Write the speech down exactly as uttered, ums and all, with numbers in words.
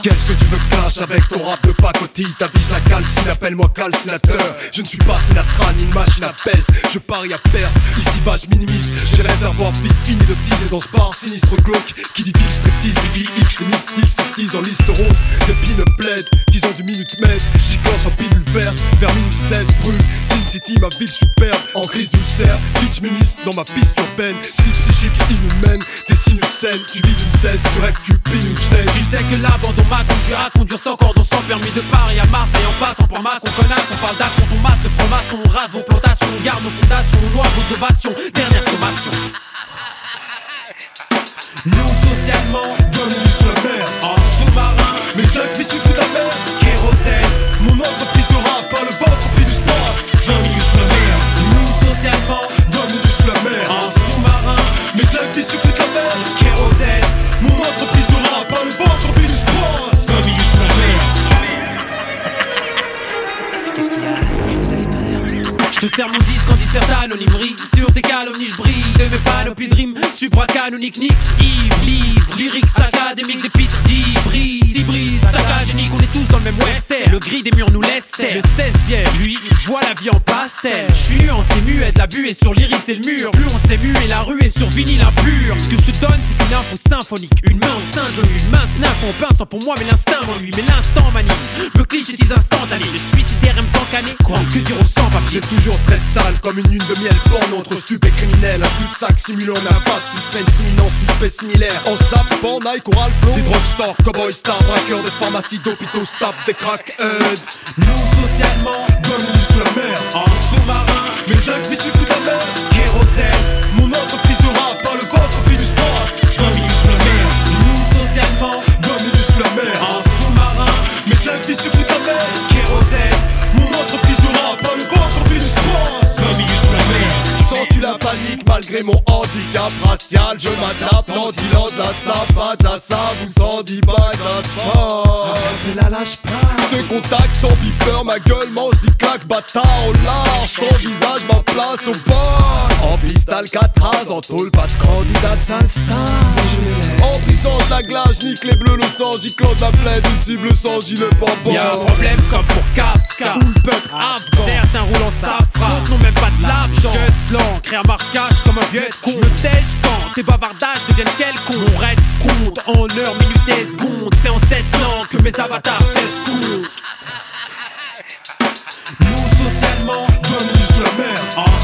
Qu'est-ce que tu veux clash avec ton rap de pacotille? Ta vie je la calcine, appelle-moi calcinateur. Je ne suis pas Sinatra ni une machine à pèse. Je parie à perte, ici bas je minimise. J'ai le réservoir vite fini de teaser dans ce bar sinistre glauque. Qui dit ville, striptease, D V X, limite style soixante en liste rose. Des pin plaid, dix ans du minute mètre. J'y clenche en pilule verte, vers minuit seize brûle. Sin City, ma ville superbe, en crise d'ulcère. Bitch m'immisce dans ma piste urbaine. Si psychique inhumaine, dessine une scène. Tu vis d'une cesse, tu rêves, tu pines une chaîne. Tu sais que l'abandon m'a conduit à conduire sans cordon, sans permis de Paris à Marseille en passant par ma qu'on connasse. On parle d'account, on masse de franc-maçon, on rase vos plantations, on garde nos fondations, on noie vos ovations. Dernière sommation. Nous socialement, bienvenue sur la mer, en sous-marin, mes actes m'y foutent la mer. Kérosène, mon entreprise de rap, pas le ventre pris du space. vingt minutes sur la mer, nous socialement, vingt minutes sur la mer, en sous-marin, mes actes m'y foutent la mer. Kérosène, mon entreprise de rap, pas le ventre pris du space. vingt minutes sur la mer. Qu'est-ce qu'il y a? Vous avez peur? Je te sers mon disque en dissert anonymerie. Sur tes calomnies, je brille de mes panoplies de rimes. Supra-canonique, nick, Yves, livre, lyrics académiques, des pitres d'hybride. Si brise, saccagénique, on est tous dans le même western. Le gris des murs nous laisse taire. Le seizième, lui, il voit la vie en pastel. Je suis nuancé, muet, de la buée sur l'iris et le mur. Plus on s'est mué, la rue est sur vinyle impur. Ce que je te donne, c'est une info symphonique. Une main enceinte de lui, une mince nymphe en pince pour moi, mais l'instinct m'ennuie. Mais l'instant m'anime, me cliché instantané. Le suicidaire aime tant canner. Quoi que dire au sans-papier? C'est toujours très sale, comme une lune de miel porno entre stupé criminels. Un cul-de-sac simulant un impasse, suspense imminent, suspect similaire. En sap, sport, Nike, oral flow. Des drugstores, cowboy stars, braqueurs de pharmacie, d'hôpitaux, stap, des crackheads. Nous socialement, vingt minutes sur la mer, en sous-marin, mes actes m'y foutent la mer. Kérosène, mon entreprise de rap, pas le ventre pris du space. vingt minutes sur la mer, nous socialement, vingt minutes sur la mer, en sous-marin, mes actes m'y foutent la mer. Kérosène, mon entreprise de rap, pas le ventre pris du space. vingt minutes sur la mer. Sens-tu la panique malgré mon handicap racial? Je m'adapte en dealant de la sapate, la sable ou sans dix bagues d'asphalte. Mais la lâche pas. Je te contacte sans beeper, ma gueule mange des claques, bâtard au large. Ton visage, ma place au bord. En piste Alcatraz, en tôle, pas de candidat de sale star. En brisant de la glace, nique les bleus, le sang, giclant de la plaie d'une cible sans gilet pambon. Y'a un problème comme pour Kafka. Tout le peuple afghan, certains roulent en safra, d'autres n'ont même pas de l'argent. Jette l'encre et un marquage comme un vieux con. Je me tèche quand tes bavardages deviennent quelconques. On règle ce compte en heure, minute et seconde. C'est en cette langue que mes avatars s'escomptent. Nous socialement, vingt minutes sur la mer, en